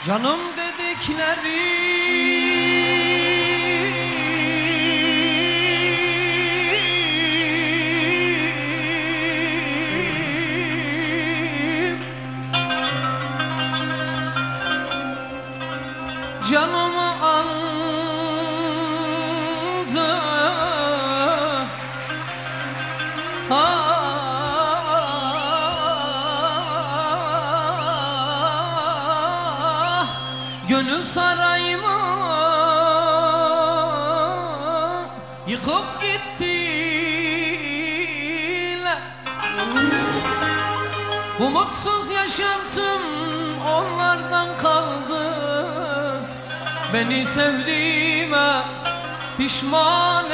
Canım dedikleri canımı aldı. Gönül sarayımı yıkıp gittiler. Bu mutsuz yaşantım onlardan kaldı. Beni sevdiğime pişman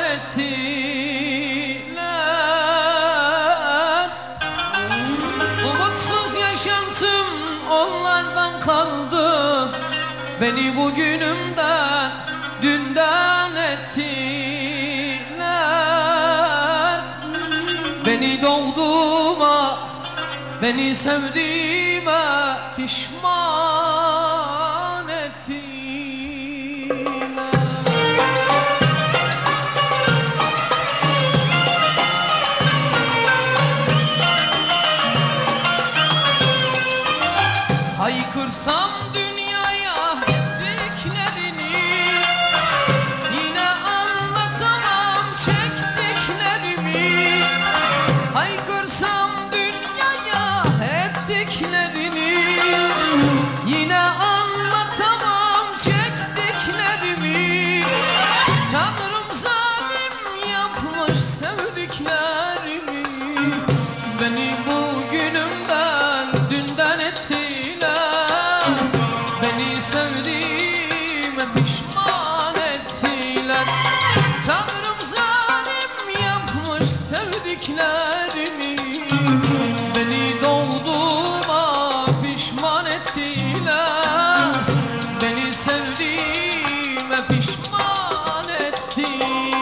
ettiler. Umutsuz yaşantım onlardan kaldı. Beni bugünümden dünden ettiler. Beni doğduğuma, beni sevdiğime pişman ettiler. Haykırsam dünyaya ettiklerini, yine anlatamam çektiklerimi. Haykırsam dünyaya ettiklerini, yine anlatamam çektiklerimi. Tanrım zalim yapmış sevdiklerimi. Beni bugünümden dünden ettiler. Beni sevdiğime pişman ettiler. Tanrım zalim yapmış sevdiklerimi. Beni doğduğuma pişman ettiler. Beni sevdiğime pişman ettiler.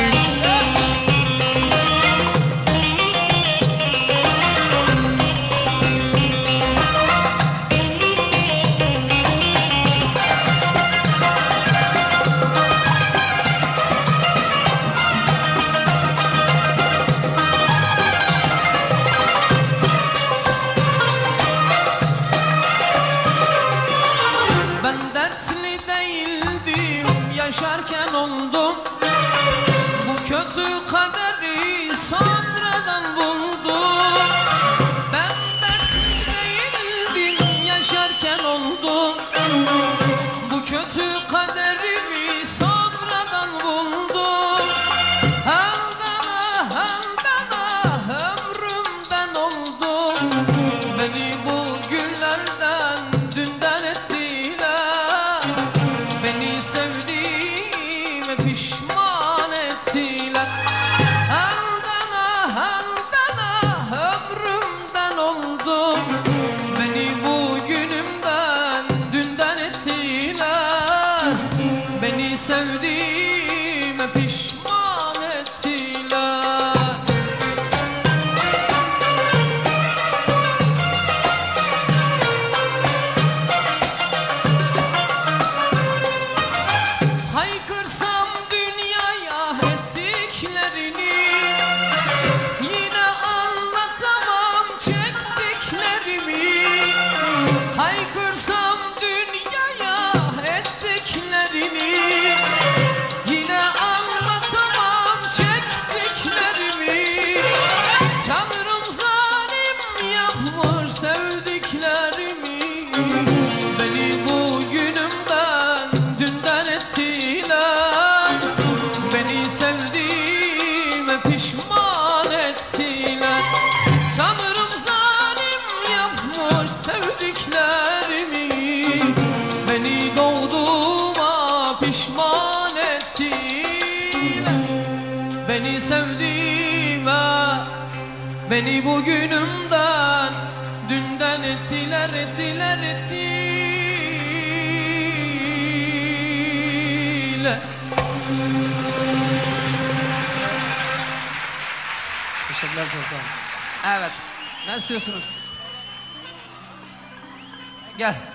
Yaşarken oldum, bu kötü kaderi sonradan buldum. Ben dertli değildim, yaşarken oldum, bu kötü kaderimi sonradan buldum. Haldana haldana ömrümden oldum. Beni bu günlerden dünden ettiler. Beni sevdiğime pişman ettiler. Haldana haldana ömrümden oldum. Beni bugünümden dünden ettiler. Beni sevdiğime pişman ettiler. Haykırsam dünyaya ettiklerini, yine anlatamam çektiklerimi. Haykırsam dünyaya ettiklerini, yine anlatamam çektiklerimi. Tanrım zalim yapmış sevdiklerimi. Beni bugünümden dünden ettiler. Beni sevdiğime pişman ettiler. Tanrım zalim yapmış sevdiklerimi. Beni doğduğuma pişman ettiler. Beni sevdiğime, beni bugünümden dünden ettiler, ettiler, ettiler. Teşekkürler, çok sağ olun. Evet. Ne istiyorsunuz? Gel.